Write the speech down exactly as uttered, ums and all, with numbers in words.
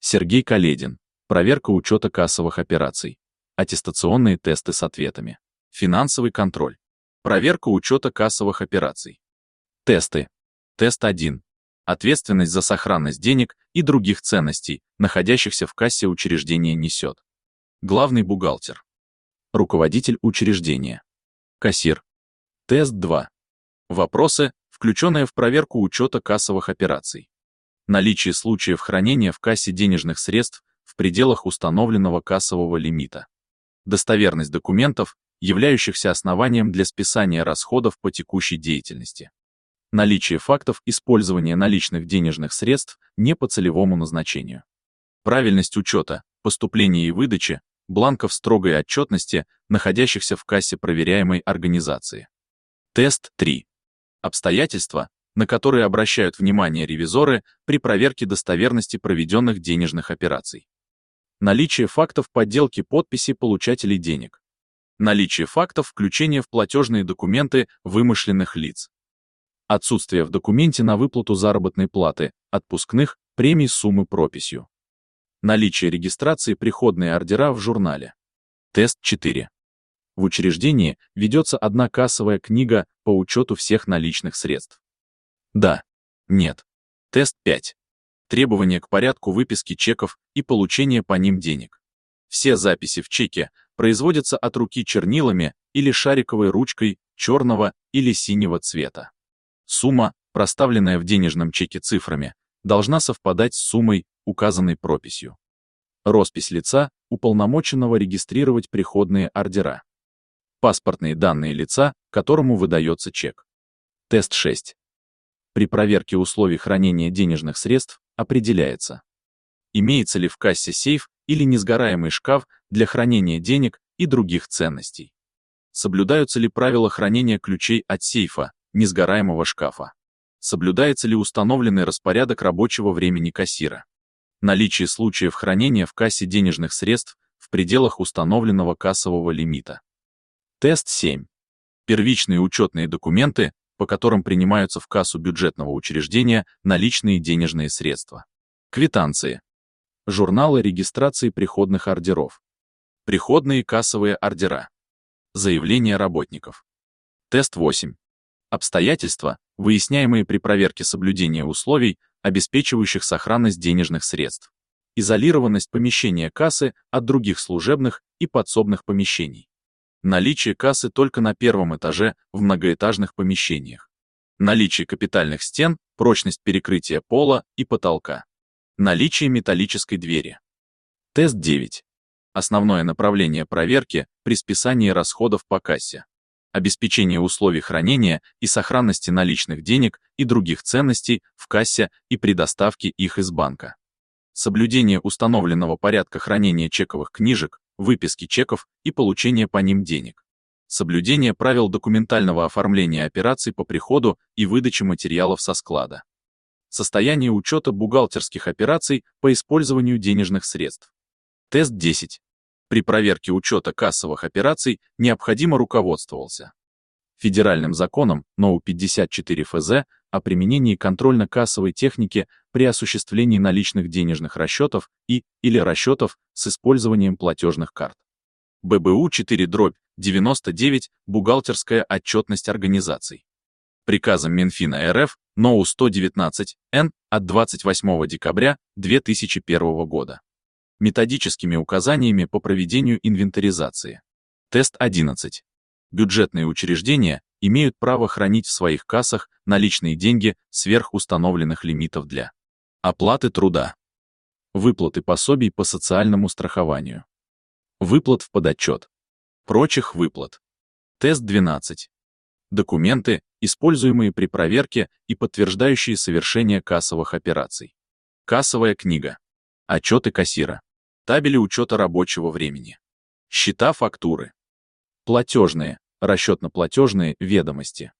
Сергей Каледин. Проверка учета кассовых операций. Аттестационные тесты с ответами. Финансовый контроль. Проверка учета кассовых операций. Тесты. Тест один. Ответственность за сохранность денег и других ценностей, находящихся в кассе учреждения, несет главный бухгалтер, руководитель учреждения, кассир. Тест два. Вопросы, включенные в проверку учета кассовых операций. Наличие случаев хранения в кассе денежных средств в пределах установленного кассового лимита. Достоверность документов, являющихся основанием для списания расходов по текущей деятельности. Наличие фактов использования наличных денежных средств не по целевому назначению. Правильность учета, поступления и выдачи бланков строгой отчетности, находящихся в кассе проверяемой организации. Тест три. Обстоятельства, на которые обращают внимание ревизоры при проверке достоверности проведенных денежных операций. Наличие фактов подделки подписи получателей денег. Наличие фактов включения в платежные документы вымышленных лиц. Отсутствие в документе на выплату заработной платы, отпускных, премий суммы прописью. Наличие регистрации приходные ордера в журнале. Тест четыре. В учреждении ведется одна кассовая книга по учету всех наличных средств. Да. Нет. Тест пять. Требования к порядку выписки чеков и получения по ним денег. Все записи в чеке производятся от руки чернилами или шариковой ручкой черного или синего цвета. Сумма, проставленная в денежном чеке цифрами, должна совпадать с суммой, указанной прописью. Роспись лица, уполномоченного регистрировать приходные ордера. Паспортные данные лица, которому выдается чек. Тест шесть. При проверке условий хранения денежных средств определяется, имеется ли в кассе сейф или несгораемый шкаф для хранения денег и других ценностей. Соблюдаются ли правила хранения ключей от сейфа, несгораемого шкафа. Соблюдается ли установленный распорядок рабочего времени кассира. Наличие случаев хранения в кассе денежных средств в пределах установленного кассового лимита. Тест семь. Первичные учетные документы, по которым принимаются в кассу бюджетного учреждения наличные денежные средства. Квитанции. Журналы регистрации приходных ордеров. Приходные кассовые ордера. Заявления работников. Тест восемь. Обстоятельства, выясняемые при проверке соблюдения условий, обеспечивающих сохранность денежных средств. Изолированность помещения кассы от других служебных и подсобных помещений. Наличие кассы только на первом этаже в многоэтажных помещениях. Наличие капитальных стен, прочность перекрытия пола и потолка. Наличие металлической двери. Тест девять. Основное направление проверки при списании расходов по кассе. Обеспечение условий хранения и сохранности наличных денег и других ценностей в кассе и при доставке их из банка. Соблюдение установленного порядка хранения чековых книжек, выписки чеков и получения по ним денег. Соблюдение правил документального оформления операций по приходу и выдаче материалов со склада. Состояние учета бухгалтерских операций по использованию денежных средств. Тест десять. При проверке учета кассовых операций необходимо руководствовался Федеральным законом НОУ пятьдесят четыре эф зэ о применении контрольно-кассовой техники при осуществлении наличных денежных расчетов и или расчетов с использованием платежных карт. бэ бэ у четыре дробь девяносто девять «Бухгалтерская отчетность организаций». Приказом Минфина эр эф НОУ сто девятнадцать эн от двадцать восьмого декабря две тысячи первого года. Методическими указаниями по проведению инвентаризации. Тест одиннадцать. Бюджетные учреждения имеют право хранить в своих кассах наличные деньги сверх установленных лимитов для оплаты труда, выплаты пособий по социальному страхованию, выплат в подотчет, прочих выплат. Тест двенадцать. Документы, используемые при проверке и подтверждающие совершение кассовых операций. Кассовая книга. Отчеты кассира. Табели учета рабочего времени. Счета, фактуры. Платежные, расчетно-платежные ведомости.